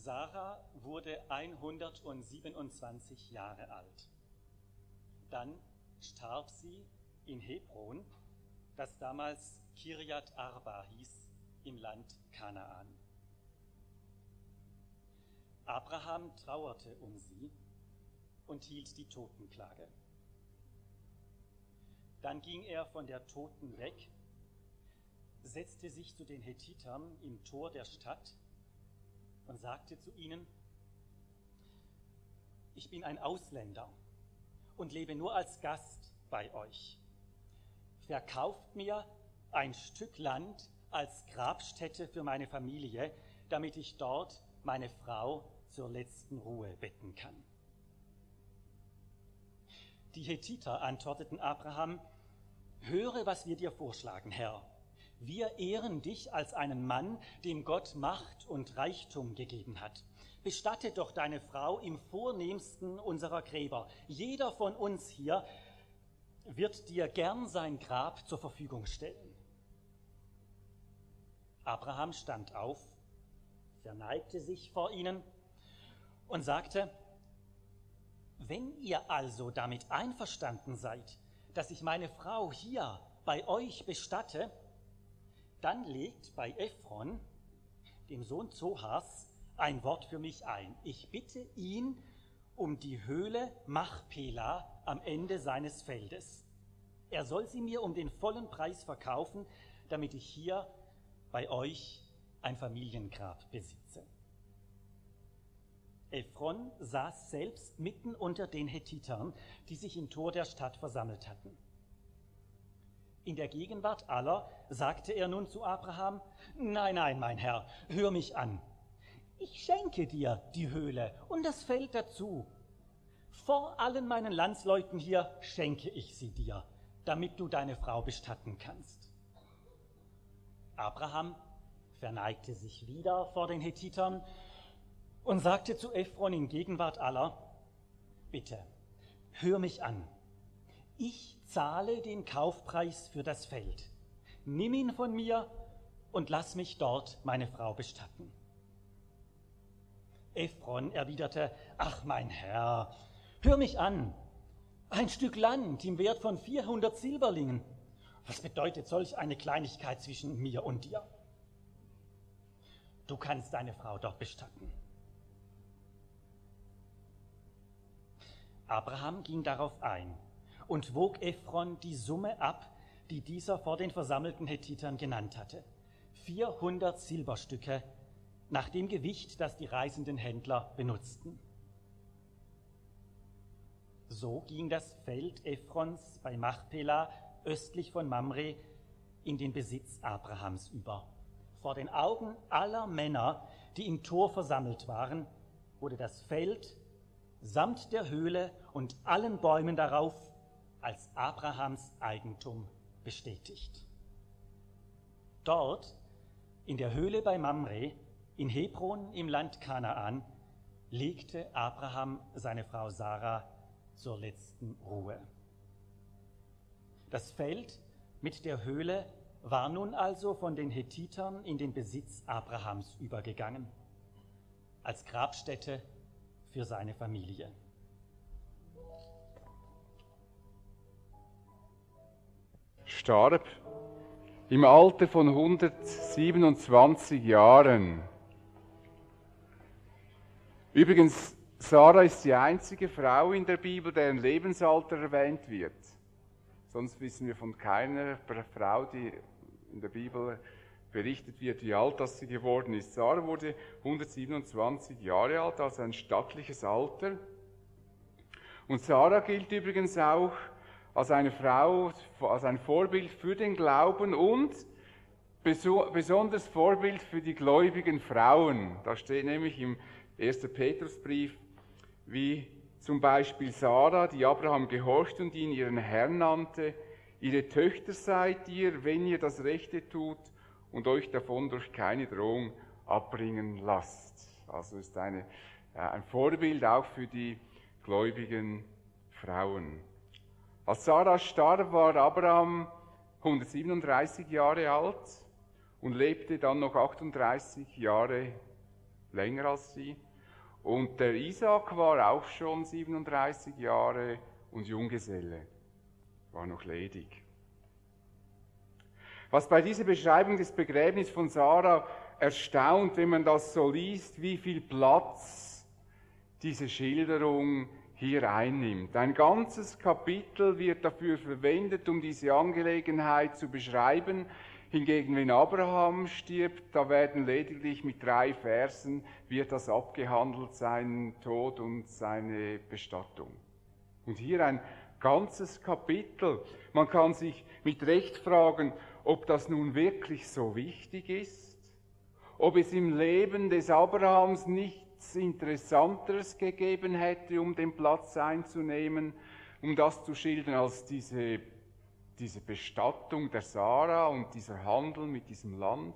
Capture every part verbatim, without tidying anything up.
Sarah wurde hundertsiebenundzwanzig Jahre alt. Dann starb sie in Hebron, das damals Kirjat Arba hieß, im Land Kanaan. Abraham trauerte um sie und hielt die Totenklage. Dann ging er von der Toten weg, setzte sich zu den Hethitern im Tor der Stadt und sagte zu ihnen: Ich bin ein Ausländer und lebe nur als Gast bei euch. Verkauft mir ein Stück Land als Grabstätte für meine Familie, damit ich dort meine Frau zur letzten Ruhe betten kann. Die Hethiter antworteten Abraham: Höre, was wir dir vorschlagen, Herr. Wir ehren dich als einen Mann, dem Gott Macht und Reichtum gegeben hat. Bestatte doch deine Frau im vornehmsten unserer Gräber. Jeder von uns hier wird dir gern sein Grab zur Verfügung stellen. Abraham stand auf, verneigte sich vor ihnen und sagte: Wenn ihr also damit einverstanden seid, dass ich meine Frau hier bei euch bestatte, dann legt bei Ephron, dem Sohn Zohars, ein Wort für mich ein. Ich bitte ihn um die Höhle Machpela am Ende seines Feldes. Er soll sie mir um den vollen Preis verkaufen, damit ich hier bei euch ein Familiengrab besitze. Ephron saß selbst mitten unter den Hethitern, die sich im Tor der Stadt versammelt hatten. In der Gegenwart aller sagte er nun zu Abraham: Nein, nein, mein Herr, hör mich an. Ich schenke dir die Höhle und das Feld dazu. Vor allen meinen Landsleuten hier schenke ich sie dir, damit du deine Frau bestatten kannst. Abraham verneigte sich wieder vor den Hethitern und sagte zu Ephron in Gegenwart aller: Bitte, hör mich an. Ich zahle den Kaufpreis für das Feld. Nimm ihn von mir und lass mich dort meine Frau bestatten. Ephron erwiderte: Ach, mein Herr, hör mich an. Ein Stück Land im Wert von vierhundert Silberlingen. Was bedeutet solch eine Kleinigkeit zwischen mir und dir? Du kannst deine Frau dort bestatten. Abraham ging darauf ein und wog Ephron die Summe ab, die dieser vor den versammelten Hethitern genannt hatte. vierhundert Silberstücke nach dem Gewicht, das die reisenden Händler benutzten. So ging das Feld Ephrons bei Machpela östlich von Mamre in den Besitz Abrahams über. Vor den Augen aller Männer, die im Tor versammelt waren, wurde das Feld samt der Höhle und allen Bäumen darauf als Abrahams Eigentum bestätigt. Dort, in der Höhle bei Mamre, in Hebron im Land Kanaan, legte Abraham seine Frau Sarah zur letzten Ruhe. Das Feld mit der Höhle war nun also von den Hethitern in den Besitz Abrahams übergegangen, als Grabstätte für seine Familie. Starb im Alter von hundertsiebenundzwanzig Jahren. Übrigens, Sarah ist die einzige Frau in der Bibel, deren Lebensalter erwähnt wird. Sonst wissen wir von keiner Frau, die in der Bibel berichtet wird, wie alt das sie geworden ist. Sarah wurde hundertsiebenundzwanzig Jahre alt, also ein stattliches Alter. Und Sarah gilt übrigens auch als eine Frau, als ein Vorbild für den Glauben und besonders Vorbild für die gläubigen Frauen. Da steht nämlich im ersten Petrusbrief, wie zum Beispiel Sarah, die Abraham gehorcht und ihn ihren Herrn nannte: Ihre Töchter seid ihr, wenn ihr das Rechte tut und euch davon durch keine Drohung abbringen lasst. Also ist eine, äh, ein Vorbild auch für die gläubigen Frauen. Als Sarah starb, war Abraham hundertsiebenunddreißig Jahre alt und lebte dann noch achtunddreißig Jahre länger als sie. Und der Isaak war auch schon siebenunddreißig Jahre und Junggeselle, war noch ledig. Was bei dieser Beschreibung des Begräbnisses von Sarah erstaunt, wenn man das so liest, wie viel Platz diese Schilderung hier einnimmt. Ein ganzes Kapitel wird dafür verwendet, um diese Angelegenheit zu beschreiben. Hingegen, wenn Abraham stirbt, da werden lediglich mit drei Versen wird das abgehandelt, sein Tod und seine Bestattung. Und hier ein ganzes Kapitel. Man kann sich mit Recht fragen, ob das nun wirklich so wichtig ist, ob es im Leben des Abrahams nichts Interessanteres gegeben hätte, um den Platz einzunehmen, um das zu schildern, als diese, diese Bestattung der Sarah und dieser Handel mit diesem Land.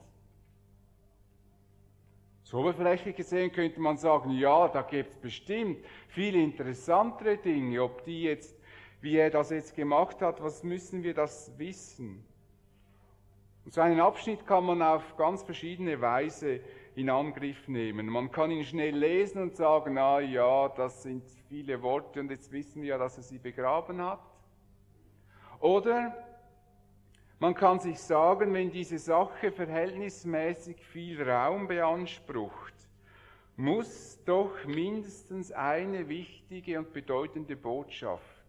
So oberflächlich gesehen könnte man sagen, ja, da gibt es bestimmt viele interessantere Dinge, ob die jetzt, wie er das jetzt gemacht hat, was müssen wir das wissen? Und so einen Abschnitt kann man auf ganz verschiedene Weise in Angriff nehmen. Man kann ihn schnell lesen und sagen, ah ja, das sind viele Worte und jetzt wissen wir ja, dass er sie begraben hat. Oder man kann sich sagen, wenn diese Sache verhältnismäßig viel Raum beansprucht, muss doch mindestens eine wichtige und bedeutende Botschaft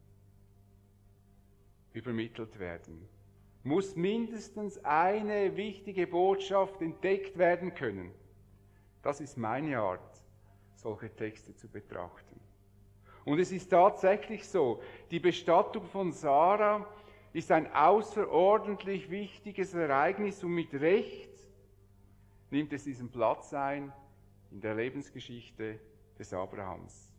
übermittelt werden. Muss mindestens eine wichtige Botschaft entdeckt werden können. Das ist meine Art, solche Texte zu betrachten. Und es ist tatsächlich so, die Bestattung von Sarah ist ein außerordentlich wichtiges Ereignis und mit Recht nimmt es diesen Platz ein in der Lebensgeschichte des Abrahams.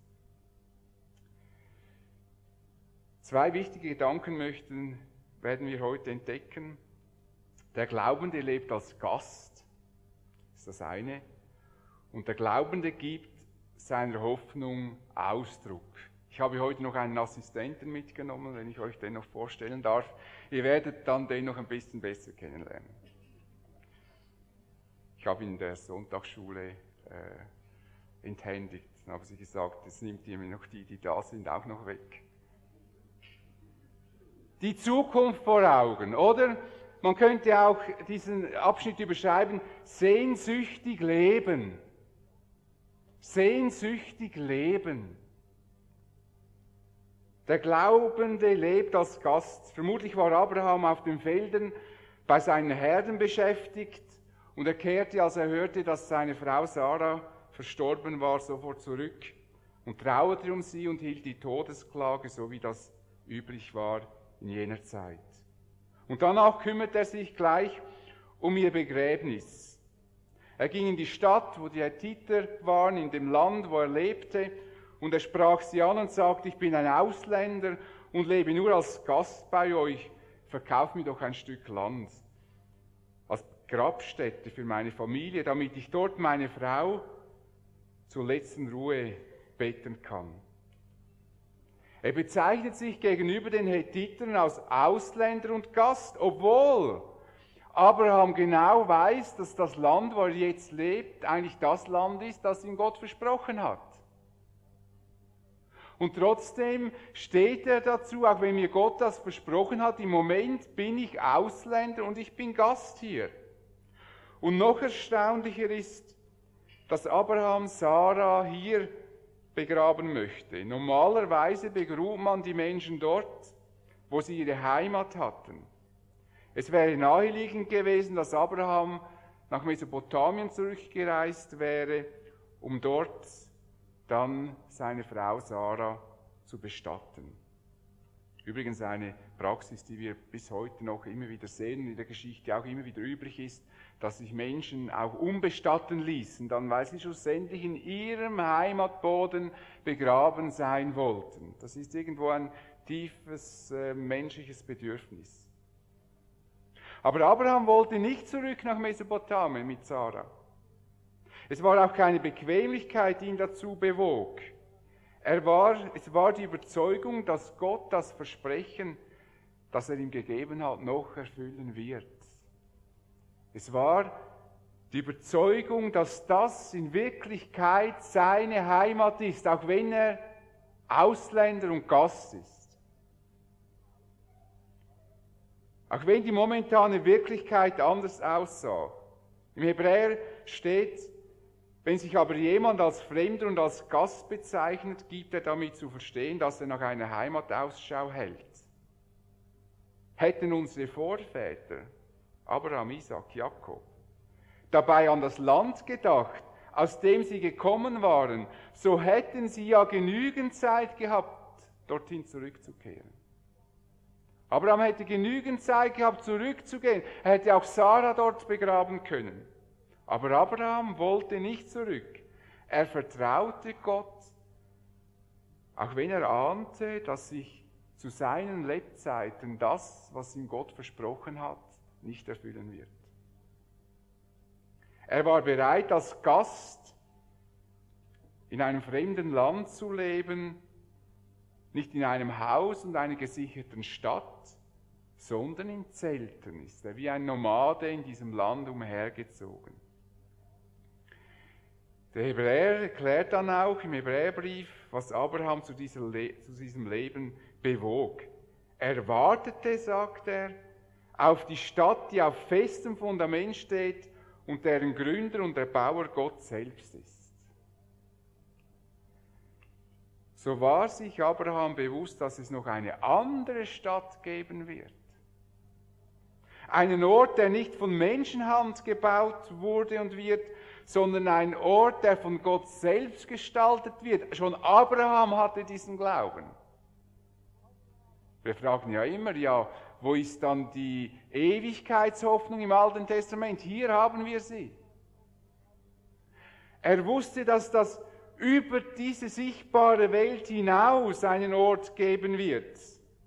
Zwei wichtige Gedanken möchten werden wir heute entdecken. Der Glaubende lebt als Gast, das ist das eine. Und der Glaubende gibt seiner Hoffnung Ausdruck. Ich habe heute noch einen Assistenten mitgenommen, wenn ich euch den noch vorstellen darf. Ihr werdet dann den noch ein bisschen besser kennenlernen. Ich habe ihn in der Sonntagsschule äh, enthändigt. Dann habe sie gesagt, jetzt nimmt ihr mir noch die, die da sind, auch noch weg. Die Zukunft vor Augen, oder? Man könnte auch diesen Abschnitt überschreiben, sehnsüchtig leben. Sehnsüchtig leben. Der Glaubende lebt als Gast. Vermutlich war Abraham auf den Feldern bei seinen Herden beschäftigt und er kehrte, als er hörte, dass seine Frau Sarah verstorben war, sofort zurück und trauerte um sie und hielt die Todesklage, so wie das üblich war in jener Zeit. Und danach kümmert er sich gleich um ihr Begräbnis. Er ging in die Stadt, wo die Hethiter waren, in dem Land, wo er lebte, und er sprach sie an und sagte, ich bin ein Ausländer und lebe nur als Gast bei euch, verkauf mir doch ein Stück Land als Grabstätte für meine Familie, damit ich dort meine Frau zur letzten Ruhe beten kann. Er bezeichnet sich gegenüber den Hethitern als Ausländer und Gast, obwohl Abraham genau weiß, dass das Land, wo er jetzt lebt, eigentlich das Land ist, das ihm Gott versprochen hat. Und trotzdem steht er dazu, auch wenn mir Gott das versprochen hat, im Moment bin ich Ausländer und ich bin Gast hier. Und noch erstaunlicher ist, dass Abraham Sarah hier begraben möchte. Normalerweise begrub man die Menschen dort, wo sie ihre Heimat hatten. Es wäre naheliegend gewesen, dass Abraham nach Mesopotamien zurückgereist wäre, um dort dann seine Frau Sarah zu bestatten. Übrigens eine Praxis, die wir bis heute noch immer wieder sehen und in der Geschichte auch immer wieder üblich ist, dass sich Menschen auch umbestatten ließen, dann weil sie schlussendlich in ihrem Heimatboden begraben sein wollten. Das ist irgendwo ein tiefes äh, menschliches Bedürfnis. Aber Abraham wollte nicht zurück nach Mesopotamien mit Sarah. Es war auch keine Bequemlichkeit, die ihn dazu bewog. Er war, es war die Überzeugung, dass Gott das Versprechen, das er ihm gegeben hat, noch erfüllen wird. Es war Die Überzeugung, dass das in Wirklichkeit seine Heimat ist, auch wenn er Ausländer und Gast ist. Auch wenn die momentane Wirklichkeit anders aussah. Im Hebräer steht, wenn sich aber jemand als Fremder und als Gast bezeichnet, gibt er damit zu verstehen, dass er nach einer Heimat Ausschau hält. Hätten unsere Vorväter, Abraham, Isaac, Jakob, dabei an das Land gedacht, aus dem sie gekommen waren, so hätten sie ja genügend Zeit gehabt, dorthin zurückzukehren. Abraham hätte genügend Zeit gehabt, zurückzugehen. Er hätte auch Sarah dort begraben können. Aber Abraham wollte nicht zurück. Er vertraute Gott, auch wenn er ahnte, dass sich zu seinen Lebzeiten das, was ihm Gott versprochen hat, nicht erfüllen wird. Er war bereit, als Gast in einem fremden Land zu leben, nicht in einem Haus und einer gesicherten Stadt, sondern in Zelten ist er wie ein Nomade in diesem Land umhergezogen. Der Hebräer erklärt dann auch im Hebräerbrief, was Abraham zu, dieser Le- zu diesem Leben bewog. Er wartete, sagt er, auf die Stadt, die auf festem Fundament steht und deren Gründer und Erbauer Gott selbst ist. So war sich Abraham bewusst, dass es noch eine andere Stadt geben wird. Einen Ort, der nicht von Menschenhand gebaut wurde und wird, sondern ein Ort, der von Gott selbst gestaltet wird. Schon Abraham hatte diesen Glauben. Wir fragen ja immer, ja, wo ist dann die Ewigkeitshoffnung im Alten Testament? Hier haben wir sie. Er wusste, dass das über diese sichtbare Welt hinaus einen Ort geben wird.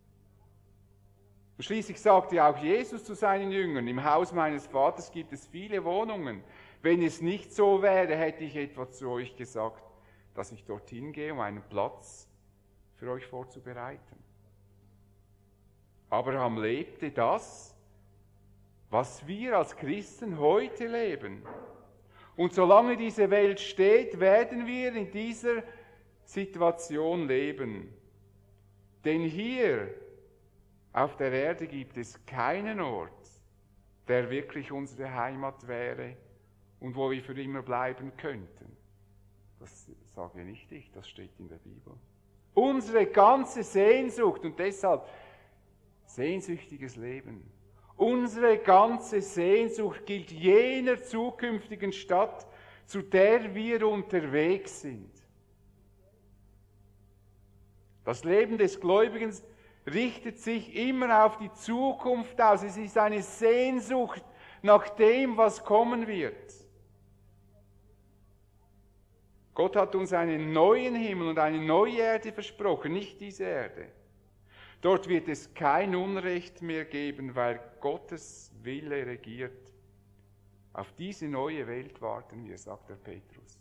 Und schließlich sagte auch Jesus zu seinen Jüngern, im Haus meines Vaters gibt es viele Wohnungen. Wenn es nicht so wäre, hätte ich etwa zu euch gesagt, dass ich dorthin gehe, um einen Platz für euch vorzubereiten. Abraham lebte das, was wir als Christen heute leben. Und solange diese Welt steht, werden wir in dieser Situation leben. Denn hier auf der Erde gibt es keinen Ort, der wirklich unsere Heimat wäre und wo wir für immer bleiben könnten. Das sage nicht ich, das steht in der Bibel. Unsere ganze Sehnsucht und deshalb sehnsüchtiges Leben. Unsere ganze Sehnsucht gilt jener zukünftigen Stadt, zu der wir unterwegs sind. Das Leben des Gläubigen richtet sich immer auf die Zukunft aus. Es ist eine Sehnsucht nach dem, was kommen wird. Gott hat uns einen neuen Himmel und eine neue Erde versprochen, nicht diese Erde. Dort wird es kein Unrecht mehr geben, weil Gottes Wille regiert. Auf diese neue Welt warten wir, sagt der Petrus.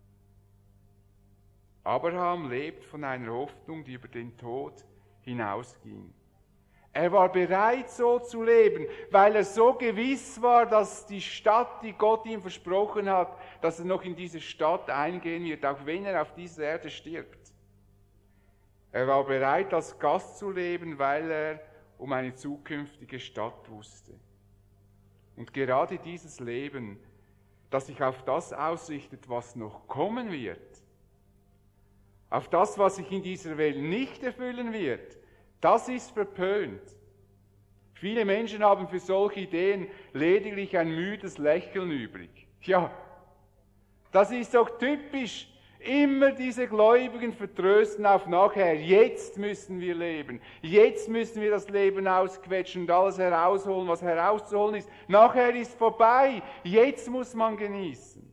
Abraham lebt von einer Hoffnung, die über den Tod hinausging. Er war bereit, so zu leben, weil er so gewiss war, dass die Stadt, die Gott ihm versprochen hat, dass er noch in diese Stadt eingehen wird, auch wenn er auf dieser Erde stirbt. Er war bereit, als Gast zu leben, weil er um eine zukünftige Stadt wusste. Und gerade dieses Leben, das sich auf das ausrichtet, was noch kommen wird, auf das, was sich in dieser Welt nicht erfüllen wird, das ist verpönt. Viele Menschen haben für solche Ideen lediglich ein müdes Lächeln übrig. Ja, das ist doch typisch. Immer diese Gläubigen vertrösten auf nachher. Jetzt müssen wir leben. Jetzt müssen wir das Leben ausquetschen und alles herausholen, was herauszuholen ist. Nachher ist vorbei. Jetzt muss man genießen.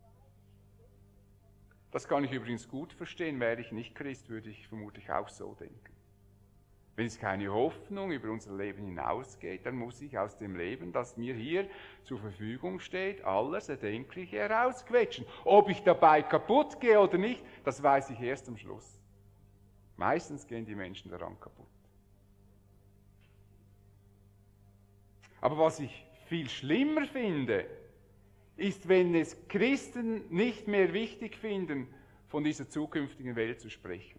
Das kann ich übrigens gut verstehen. Wäre ich nicht Christ, würde ich vermutlich auch so denken. Wenn es keine Hoffnung über unser Leben hinausgeht, dann muss ich aus dem Leben, das mir hier zur Verfügung steht, alles Erdenkliche herausquetschen. Ob ich dabei kaputt gehe oder nicht, das weiß ich erst am Schluss. Meistens gehen die Menschen daran kaputt. Aber was ich viel schlimmer finde, ist, wenn es Christen nicht mehr wichtig finden, von dieser zukünftigen Welt zu sprechen.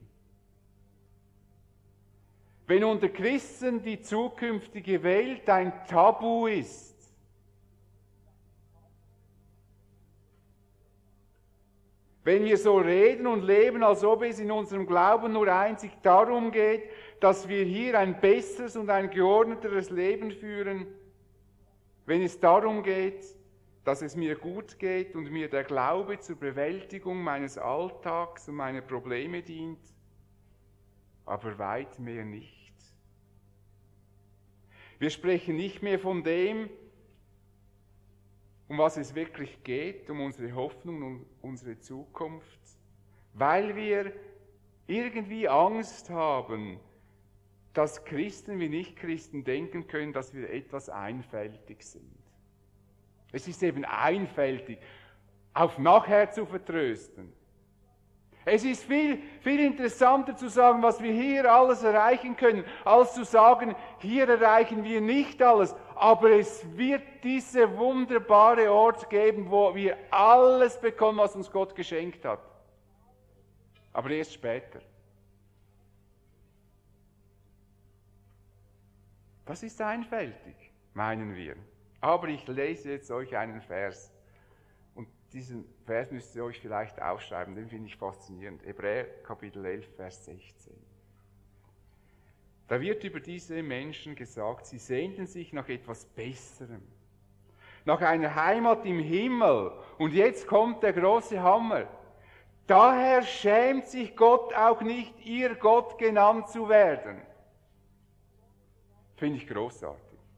Wenn unter Christen die zukünftige Welt ein Tabu ist, wenn wir so reden und leben, als ob es in unserem Glauben nur einzig darum geht, dass wir hier ein besseres und ein geordneteres Leben führen, wenn es darum geht, dass es mir gut geht und mir der Glaube zur Bewältigung meines Alltags und meiner Probleme dient, aber weit mehr nicht. Wir sprechen nicht mehr von dem, um was es wirklich geht, um unsere Hoffnung und unsere Zukunft, weil wir irgendwie Angst haben, dass Christen wie Nichtchristen denken können, dass wir etwas einfältig sind. Es ist eben einfältig, auf nachher zu vertrösten. Es ist viel, viel interessanter zu sagen, was wir hier alles erreichen können, als zu sagen, hier erreichen wir nicht alles, aber es wird diese wunderbare Ort geben, wo wir alles bekommen, was uns Gott geschenkt hat. Aber erst später. Das ist einfältig, meinen wir. Aber ich lese jetzt euch einen Vers. Und diesen Vers müsst ihr euch vielleicht aufschreiben, den finde ich faszinierend. Hebräer Kapitel elf, Vers sechzehn. Da wird über diese Menschen gesagt, sie sehnten sich nach etwas Besserem, nach einer Heimat im Himmel. Und jetzt kommt der große Hammer. Daher schämt sich Gott auch nicht, ihr Gott genannt zu werden. Finde ich großartig.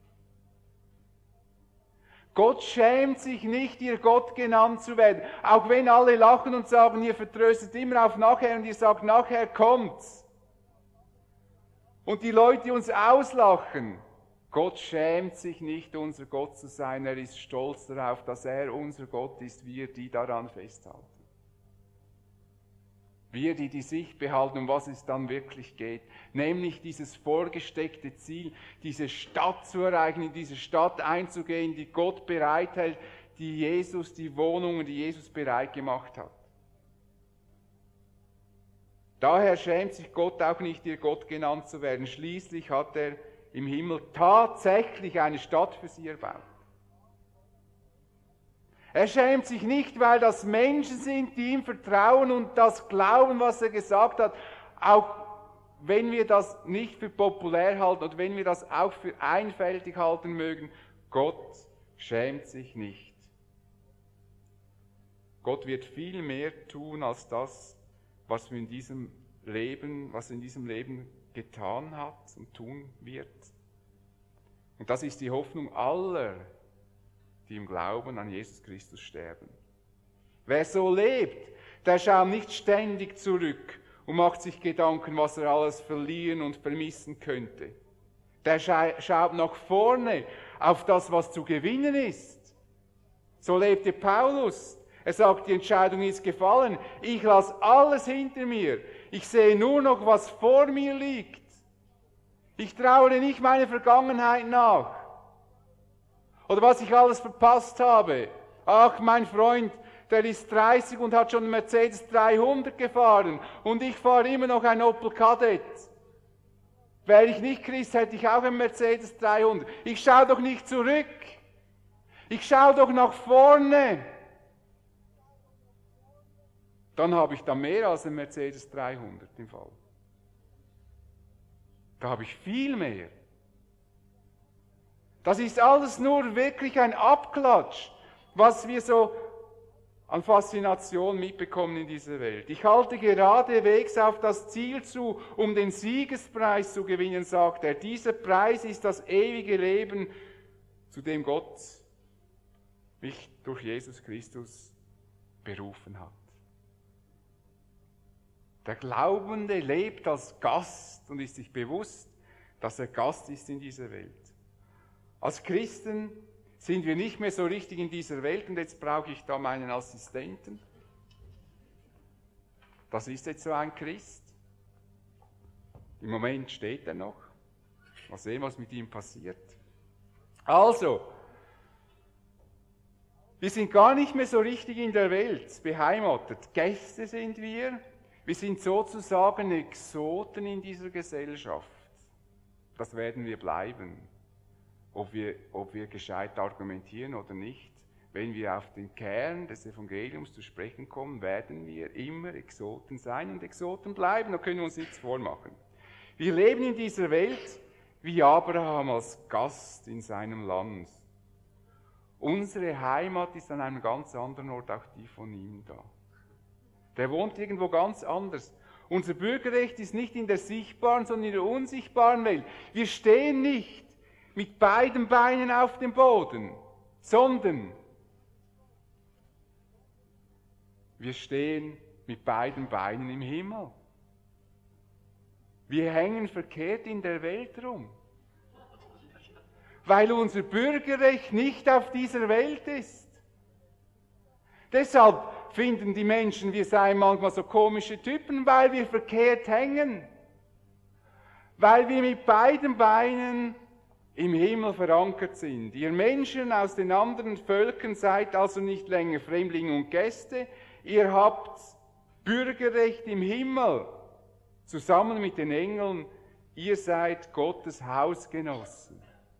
Gott schämt sich nicht, ihr Gott genannt zu werden. Auch wenn alle lachen und sagen, ihr vertröstet immer auf nachher und ihr sagt, nachher kommt's. Und die Leute uns auslachen. Gott schämt sich nicht, unser Gott zu sein. Er ist stolz darauf, dass er unser Gott ist, wir, die daran festhalten. Wir, die die Sicht behalten, um was es dann wirklich geht. Nämlich dieses vorgesteckte Ziel, diese Stadt zu erreichen, in diese Stadt einzugehen, die Gott bereithält, die Jesus, die Wohnungen, die Jesus bereit gemacht hat. Daher schämt sich Gott auch nicht, ihr Gott genannt zu werden. Schließlich hat er im Himmel tatsächlich eine Stadt für sie erbaut. Er schämt sich nicht, weil das Menschen sind, die ihm vertrauen und das glauben, was er gesagt hat, auch wenn wir das nicht für populär halten und wenn wir das auch für einfältig halten mögen. Gott schämt sich nicht. Gott wird viel mehr tun als das, was wir in diesem Leben, was er in diesem Leben getan hat und tun wird. Und das ist die Hoffnung aller, die im Glauben an Jesus Christus sterben. Wer so lebt, der schaut nicht ständig zurück und macht sich Gedanken, was er alles verlieren und vermissen könnte. Der scha- schaut nach vorne auf das, was zu gewinnen ist. So lebte Paulus. Er sagt, die Entscheidung ist gefallen. Ich lasse alles hinter mir. Ich sehe nur noch, was vor mir liegt. Ich trauere nicht meiner Vergangenheit nach. Oder was ich alles verpasst habe. Ach, mein Freund, der ist dreißig und hat schon einen Mercedes dreihundert gefahren. Und ich fahre immer noch ein Opel Kadett. Wäre ich nicht Christ, hätte ich auch einen Mercedes dreihundert. Ich schaue doch nicht zurück. Ich schaue doch nach vorne. Dann habe ich da mehr als einen Mercedes dreihundert im Fall. Da habe ich viel mehr. Das ist alles nur wirklich ein Abklatsch, was wir so an Faszination mitbekommen in dieser Welt. Ich halte geradewegs auf das Ziel zu, um den Siegespreis zu gewinnen, sagt er. Dieser Preis ist das ewige Leben, zu dem Gott mich durch Jesus Christus berufen hat. Der Glaubende lebt als Gast und ist sich bewusst, dass er Gast ist in dieser Welt. Als Christen sind wir nicht mehr so richtig in dieser Welt und jetzt brauche ich da meinen Assistenten. Das ist jetzt so ein Christ. Im Moment steht er noch. Mal sehen, was mit ihm passiert. Also, Wir sind gar nicht mehr so richtig in der Welt beheimatet. Gäste sind wir. Wir sind sozusagen Exoten in dieser Gesellschaft. Das werden wir bleiben. Ob wir, ob wir gescheit argumentieren oder nicht. Wenn wir auf den Kern des Evangeliums zu sprechen kommen, werden wir immer Exoten sein und Exoten bleiben. Da können wir uns nichts vormachen. Wir leben in dieser Welt wie Abraham als Gast in seinem Land. Unsere Heimat ist an einem ganz anderen Ort, auch die von ihm da. Der wohnt irgendwo ganz anders. Unser Bürgerrecht ist nicht in der sichtbaren, sondern in der unsichtbaren Welt. Wir stehen nicht mit beiden Beinen auf dem Boden, sondern wir stehen mit beiden Beinen im Himmel. Wir hängen verkehrt in der Welt rum, weil unser Bürgerrecht nicht auf dieser Welt ist. Deshalb finden die Menschen, wir seien manchmal so komische Typen, weil wir verkehrt hängen, weil wir mit beiden Beinen im Himmel verankert sind. Ihr Menschen aus den anderen Völkern seid also nicht länger Fremdlinge und Gäste, ihr habt Bürgerrecht im Himmel, zusammen mit den Engeln, ihr seid Gottes Hausgenossen.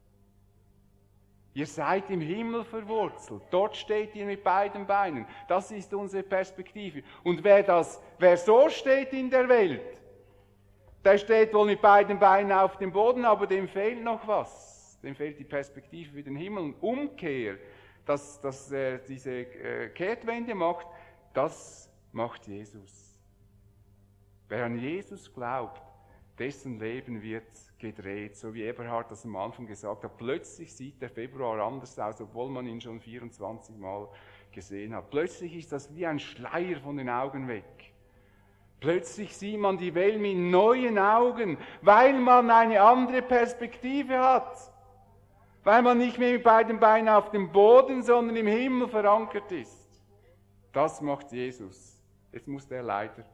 Ihr seid im Himmel verwurzelt, dort steht ihr mit beiden Beinen. Das ist unsere Perspektive. Und wer, das, wer so steht in der Welt, der steht wohl mit beiden Beinen auf dem Boden, aber dem fehlt noch was. Dem fehlt die Perspektive für den Himmel. Und Umkehr, dass, dass äh, diese äh, Kehrtwende macht, das macht Jesus. Wer an Jesus glaubt, dessen Leben wird gedreht, so wie Eberhard das am Anfang gesagt hat. Plötzlich sieht der Februar anders aus, obwohl man ihn schon vierundzwanzig Mal gesehen hat. Plötzlich ist das wie ein Schleier von den Augen weg. Plötzlich sieht man die Welt mit neuen Augen, weil man eine andere Perspektive hat. Weil man nicht mehr mit beiden Beinen auf dem Boden, sondern im Himmel verankert ist. Das macht Jesus. Jetzt muss der leider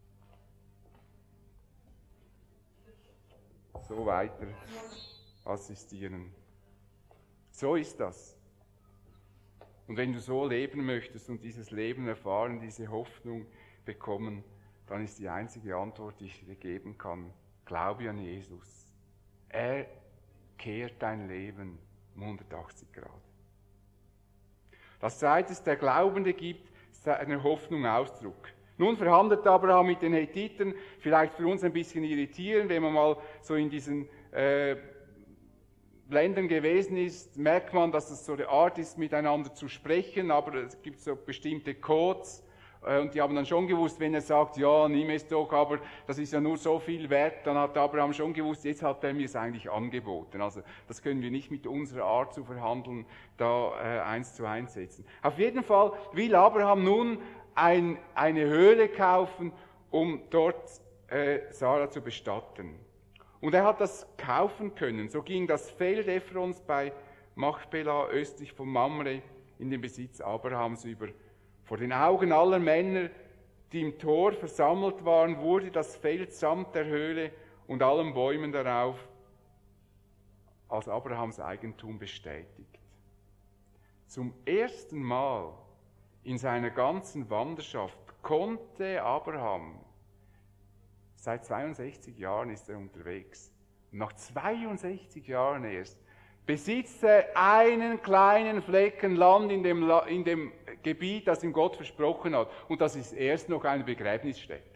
so weiter assistieren. So ist das. Und wenn du so leben möchtest und dieses Leben erfahren, diese Hoffnung bekommen, dann ist die einzige Antwort, die ich dir geben kann, glaube an Jesus. Er kehrt dein Leben um hundertachtzig Grad. Das Zweite ist, der Glaubende gibt seiner Hoffnung Ausdruck. Nun verhandelt Abraham mit den Hethitern, vielleicht für uns ein bisschen irritierend, wenn man mal so in diesen äh, Ländern gewesen ist, merkt man, dass es so eine Art ist, miteinander zu sprechen, aber es gibt so bestimmte Codes äh, und die haben dann schon gewusst, wenn er sagt, ja, nimm es doch, aber das ist ja nur so viel wert, dann hat Abraham schon gewusst, jetzt hat er mir es eigentlich angeboten. Also das können wir nicht mit unserer Art zu verhandeln da äh, eins zu eins setzen. Auf jeden Fall will Abraham nun Ein, eine Höhle kaufen, um dort äh, Sarah zu bestatten. Und er hat das kaufen können. So ging das Feld Ephrons bei Machpelah östlich von Mamre in den Besitz Abrahams über. Vor den Augen aller Männer, die im Tor versammelt waren, wurde das Feld samt der Höhle und allen Bäumen darauf als Abrahams Eigentum bestätigt. Zum ersten Mal in seiner ganzen Wanderschaft konnte Abraham, seit zweiundsechzig Jahren ist er unterwegs, und nach zweiundsechzig Jahren erst, besitzt er einen kleinen Flecken Land in dem, in dem Gebiet, das ihm Gott versprochen hat. Und das ist erst noch eine Begräbnisstätte.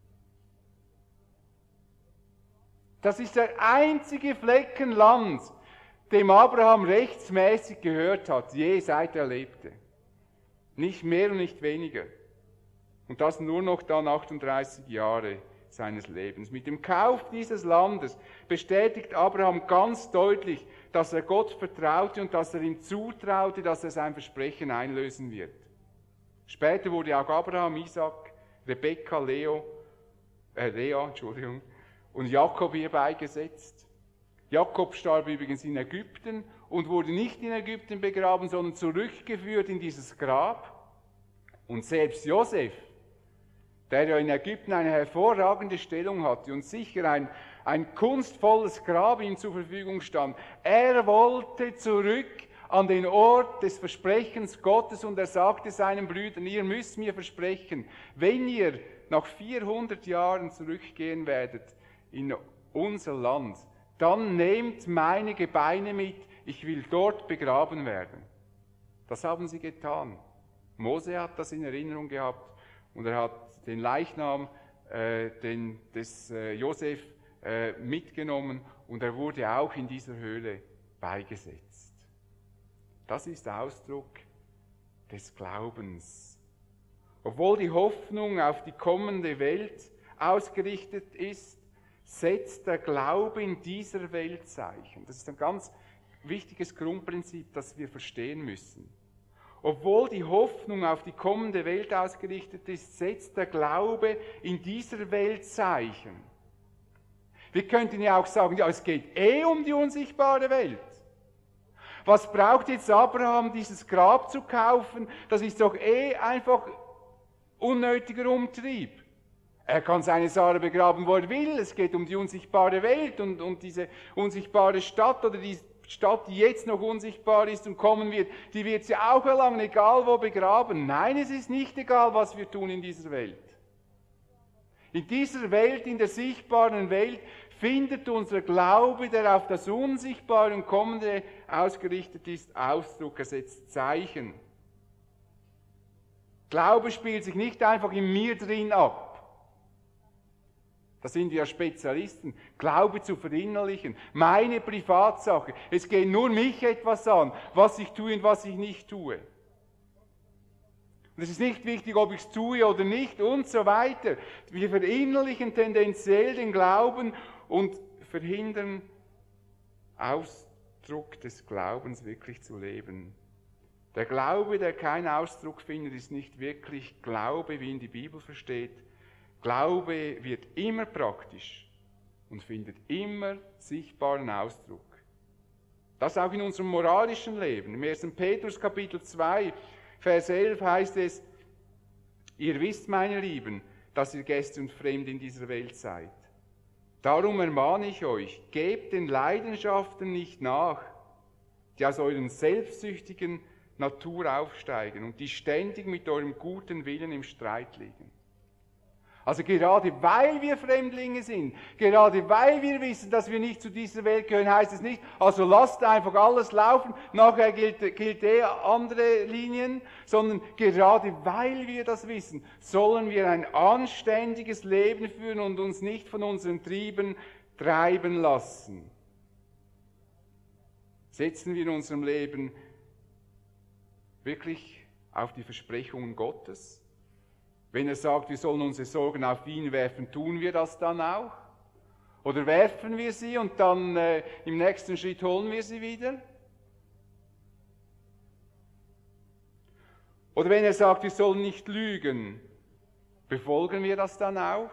Das ist der einzige Flecken Land, dem Abraham rechtsmäßig gehört hat, je seit er lebte. Nicht mehr und nicht weniger. Und das nur noch dann achtunddreißig Jahre seines Lebens. Mit dem Kauf dieses Landes bestätigt Abraham ganz deutlich, dass er Gott vertraute und dass er ihm zutraute, dass er sein Versprechen einlösen wird. Später wurde auch Abraham, Isaac, Rebekka, Leo, äh, Lea, Entschuldigung, und Jakob hier beigesetzt. Jakob starb übrigens in Ägypten und wurde nicht in Ägypten begraben, sondern zurückgeführt in dieses Grab. Und selbst Josef, der ja in Ägypten eine hervorragende Stellung hatte und sicher ein, ein kunstvolles Grab ihm zur Verfügung stand, er wollte zurück an den Ort des Versprechens Gottes und er sagte seinen Brüdern, ihr müsst mir versprechen, wenn ihr nach vierhundert Jahren zurückgehen werdet in unser Land, dann nehmt meine Gebeine mit, ich will dort begraben werden. Das haben sie getan. Mose hat das in Erinnerung gehabt und er hat den Leichnam äh, den, des äh, Josef äh, mitgenommen und er wurde auch in dieser Höhle beigesetzt. Das ist Ausdruck des Glaubens. Obwohl die Hoffnung auf die kommende Welt ausgerichtet ist, setzt der Glaube in dieser Welt Zeichen. Das ist ein ganz wichtiges Grundprinzip, das wir verstehen müssen. Obwohl die Hoffnung auf die kommende Welt ausgerichtet ist, setzt der Glaube in dieser Welt Zeichen. Wir könnten ja auch sagen, ja, es geht eh um die unsichtbare Welt. Was braucht jetzt Abraham, dieses Grab zu kaufen? Das ist doch eh einfach unnötiger Umtrieb. Er kann seine Sarah begraben, wo er will. Es geht um die unsichtbare Welt und, und diese unsichtbare Stadt oder die Stadt, die jetzt noch unsichtbar ist und kommen wird, die wird sie auch erlangen, egal wo begraben. Nein, es ist nicht egal, was wir tun in dieser Welt. In dieser Welt, in der sichtbaren Welt, findet unser Glaube, der auf das Unsichtbare und Kommende ausgerichtet ist, Ausdruck, er setzt Zeichen. Glaube spielt sich nicht einfach in mir drin ab. Da sind wir ja Spezialisten. Glaube zu verinnerlichen, meine Privatsache. Es geht nur mich etwas an, was ich tue und was ich nicht tue. Und es ist nicht wichtig, ob ich es tue oder nicht und so weiter. Wir verinnerlichen tendenziell den Glauben und verhindern Ausdruck des Glaubens wirklich zu leben. Der Glaube, der keinen Ausdruck findet, ist nicht wirklich Glaube, wie ihn die Bibel versteht. Glaube wird immer praktisch und findet immer sichtbaren Ausdruck. Das auch in unserem moralischen Leben. Im ersten Petrus Kapitel zwei, Vers elf heißt es, ihr wisst, meine Lieben, dass ihr Gäste und Fremde in dieser Welt seid. Darum ermahne ich euch, gebt den Leidenschaften nicht nach, die aus euren selbstsüchtigen Natur aufsteigen und die ständig mit eurem guten Willen im Streit liegen. Also gerade weil wir Fremdlinge sind, gerade weil wir wissen, dass wir nicht zu dieser Welt gehören, heißt es nicht, also lasst einfach alles laufen, nachher gilt, gilt eh andere Linien, sondern gerade weil wir das wissen, sollen wir ein anständiges Leben führen und uns nicht von unseren Trieben treiben lassen. Setzen wir in unserem Leben wirklich auf die Versprechungen Gottes? Wenn er sagt, wir sollen unsere Sorgen auf ihn werfen, tun wir das dann auch? Oder werfen wir sie und dann äh, im nächsten Schritt holen wir sie wieder? Oder wenn er sagt, wir sollen nicht lügen, befolgen wir das dann auch?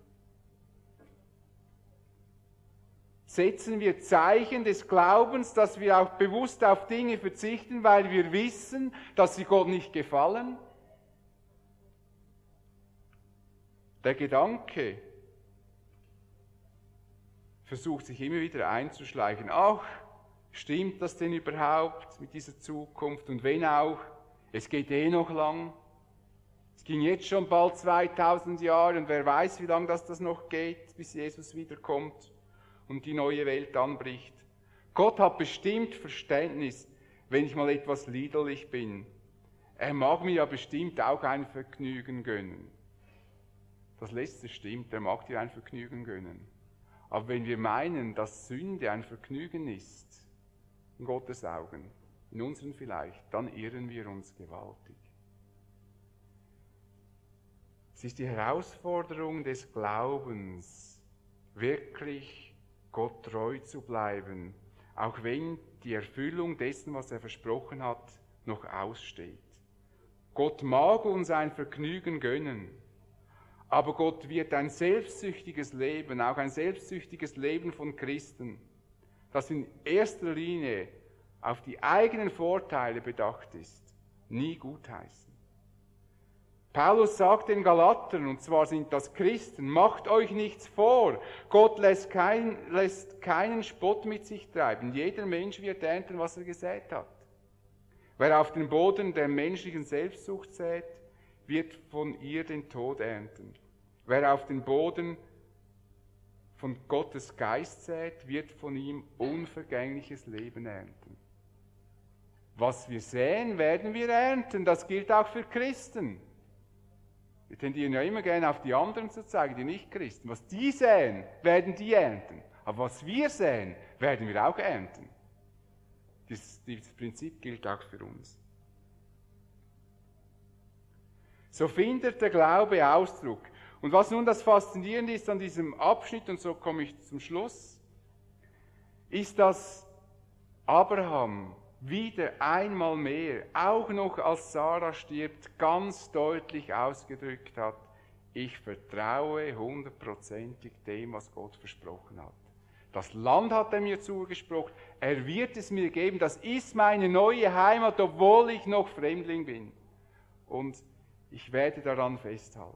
Setzen wir Zeichen des Glaubens, dass wir auch bewusst auf Dinge verzichten, weil wir wissen, dass sie Gott nicht gefallen? Der Gedanke versucht sich immer wieder einzuschleichen. Ach, stimmt das denn überhaupt mit dieser Zukunft? Und wenn auch, es geht eh noch lang. Es ging jetzt schon bald zweitausend Jahre und wer weiß, wie lange das, das noch geht, bis Jesus wiederkommt und die neue Welt anbricht. Gott hat bestimmt Verständnis, wenn ich mal etwas liederlich bin. Er mag mir ja bestimmt auch ein Vergnügen gönnen. Das Letzte stimmt, er mag dir ein Vergnügen gönnen. Aber wenn wir meinen, dass Sünde ein Vergnügen ist, in Gottes Augen, in unseren vielleicht, dann irren wir uns gewaltig. Es ist die Herausforderung des Glaubens, wirklich Gott treu zu bleiben, auch wenn die Erfüllung dessen, was er versprochen hat, noch aussteht. Gott mag uns ein Vergnügen gönnen, aber Gott wird ein selbstsüchtiges Leben, auch ein selbstsüchtiges Leben von Christen, das in erster Linie auf die eigenen Vorteile bedacht ist, nie gutheißen. Paulus sagt den Galatern, und zwar sind das Christen, macht euch nichts vor, Gott lässt, kein, lässt keinen Spott mit sich treiben. Jeder Mensch wird ernten, was er gesät hat. Wer auf den Boden der menschlichen Selbstsucht sät, wird von ihr den Tod ernten. Wer auf den Boden von Gottes Geist sät, wird von ihm unvergängliches Leben ernten. Was wir säen, werden wir ernten. Das gilt auch für Christen. Wir tendieren ja immer gerne auf die anderen zu zeigen, die Nicht-Christen. Was die säen, werden die ernten. Aber was wir säen, werden wir auch ernten. Dieses, dieses Prinzip gilt auch für uns. So findet der Glaube Ausdruck. Und was nun das Faszinierende ist an diesem Abschnitt, und so komme ich zum Schluss, ist, dass Abraham wieder einmal mehr, auch noch als Sarah stirbt, ganz deutlich ausgedrückt hat, ich vertraue hundertprozentig dem, was Gott versprochen hat. Das Land hat er mir zugesprochen, er wird es mir geben, das ist meine neue Heimat, obwohl ich noch Fremdling bin. Und ich werde daran festhalten.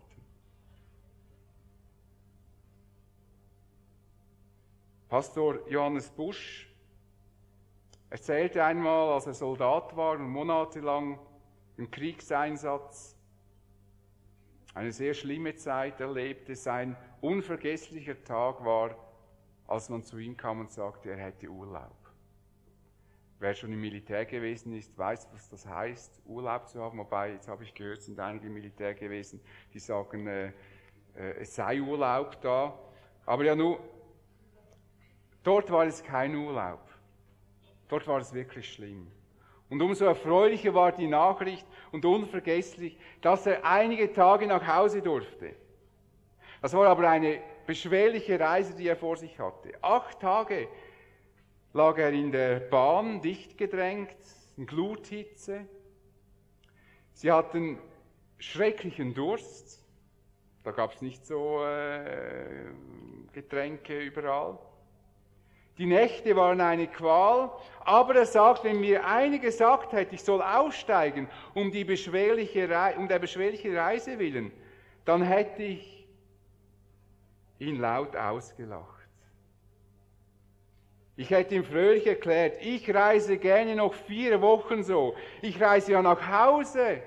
Pastor Johannes Busch erzählte einmal, als er Soldat war und monatelang im Kriegseinsatz eine sehr schlimme Zeit erlebte, sein unvergesslicher Tag war, als man zu ihm kam und sagte, er hätte Urlaub. Wer schon im Militär gewesen ist, weiß, was das heißt, Urlaub zu haben. Wobei, jetzt habe ich gehört, sind einige im Militär gewesen, die sagen, äh, äh, es sei Urlaub da. Aber ja, nur, dort war es kein Urlaub. Dort war es wirklich schlimm. Und umso erfreulicher war die Nachricht und unvergesslich, dass er einige Tage nach Hause durfte. Das war aber eine beschwerliche Reise, die er vor sich hatte. Acht Tage lag er in der Bahn, dicht gedrängt, in Gluthitze. Sie hatten schrecklichen Durst. Da gab es nicht so äh, Getränke überall. Die Nächte waren eine Qual, aber er sagt, wenn mir einer gesagt hätte, ich soll aussteigen, um, die beschwerliche Re- um der beschwerlichen Reise willen, dann hätte ich ihn laut ausgelacht. Ich hätte ihm fröhlich erklärt, ich reise gerne noch vier Wochen so, ich reise ja nach Hause.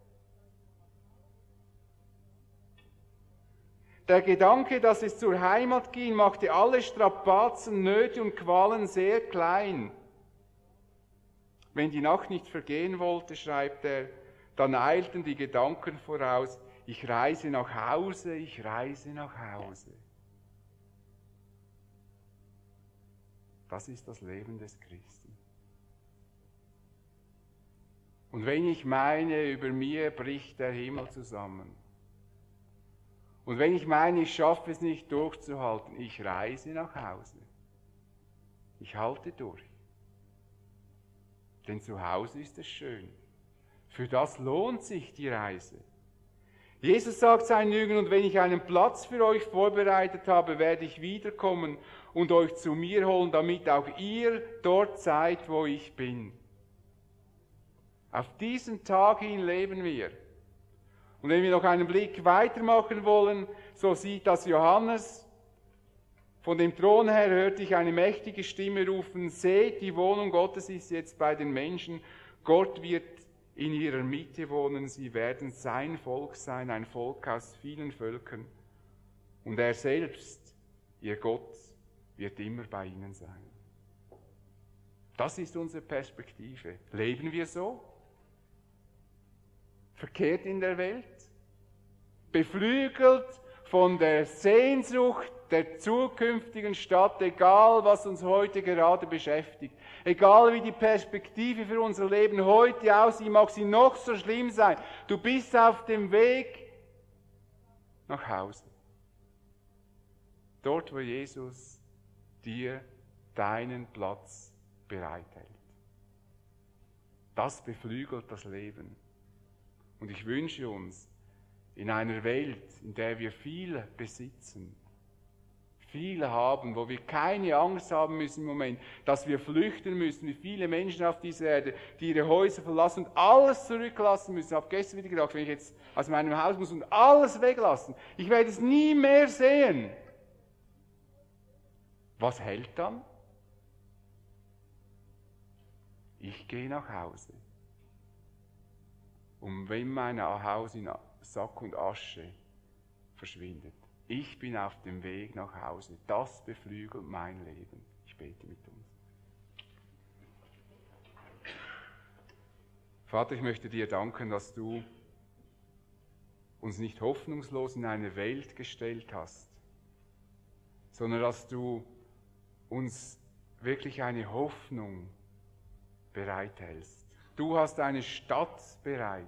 Der Gedanke, dass es zur Heimat ging, machte alle Strapazen, Nöte und Qualen sehr klein. Wenn die Nacht nicht vergehen wollte, schreibt er, dann eilten die Gedanken voraus, ich reise nach Hause, ich reise nach Hause. Das ist das Leben des Christen. Und wenn ich meine, über mir bricht der Himmel zusammen, und wenn ich meine, ich schaffe es nicht durchzuhalten, ich reise nach Hause. Ich halte durch. Denn zu Hause ist es schön. Für das lohnt sich die Reise. Jesus sagt seinen Jüngern, und wenn ich einen Platz für euch vorbereitet habe, werde ich wiederkommen und euch zu mir holen, damit auch ihr dort seid, wo ich bin. Auf diesen Tag hin leben wir. Und wenn wir noch einen Blick weitermachen wollen, so sieht das Johannes. Von dem Thron her hörte ich eine mächtige Stimme rufen, seht, die Wohnung Gottes ist jetzt bei den Menschen. Gott wird in ihrer Mitte wohnen, sie werden sein Volk sein, ein Volk aus vielen Völkern. Und er selbst, ihr Gott, wird immer bei ihnen sein. Das ist unsere Perspektive. Leben wir so? Verkehrt in der Welt, beflügelt von der Sehnsucht der zukünftigen Stadt, egal was uns heute gerade beschäftigt, egal wie die Perspektive für unser Leben heute aussieht, mag sie noch so schlimm sein, du bist auf dem Weg nach Hause. Dort, wo Jesus dir deinen Platz bereithält. Das beflügelt das Leben. Und ich wünsche uns, in einer Welt, in der wir viel besitzen, viel haben, wo wir keine Angst haben müssen im Moment, dass wir flüchten müssen, wie viele Menschen auf dieser Erde, die ihre Häuser verlassen und alles zurücklassen müssen. Ich habe gestern wieder gedacht, wenn ich jetzt aus meinem Haus muss und alles weglassen, ich werde es nie mehr sehen. Was hält dann? Ich gehe nach Hause. und wenn mein Haus in Sack und Asche verschwindet. Ich bin auf dem Weg nach Hause. Das beflügelt mein Leben. Ich bete mit uns. Vater, ich möchte dir danken, dass du uns nicht hoffnungslos in eine Welt gestellt hast, sondern dass du uns wirklich eine Hoffnung bereithältst. Du hast eine Stadt bereit,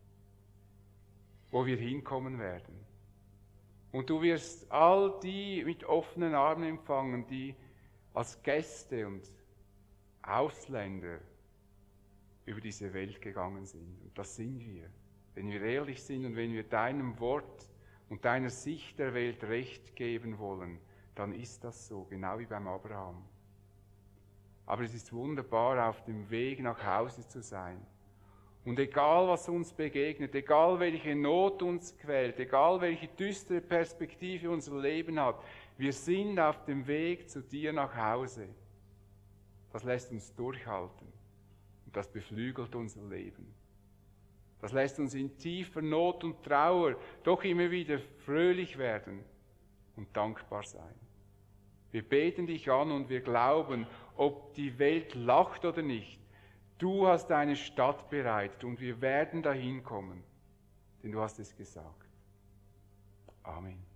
wo wir hinkommen werden. Und du wirst all die mit offenen Armen empfangen, die als Gäste und Ausländer über diese Welt gegangen sind. Und das sind wir. Wenn wir ehrlich sind und wenn wir deinem Wort und deiner Sicht der Welt Recht geben wollen, dann ist das so, genau wie beim Abraham. Aber es ist wunderbar, auf dem Weg nach Hause zu sein. Und egal, was uns begegnet, egal, welche Not uns quält, egal, welche düstere Perspektive unser Leben hat, wir sind auf dem Weg zu dir nach Hause. Das lässt uns durchhalten und das beflügelt unser Leben. Das lässt uns in tiefer Not und Trauer doch immer wieder fröhlich werden und dankbar sein. Wir beten dich an und wir glauben, ob die Welt lacht oder nicht, du hast eine Stadt bereitet und wir werden dahin kommen, denn du hast es gesagt. Amen.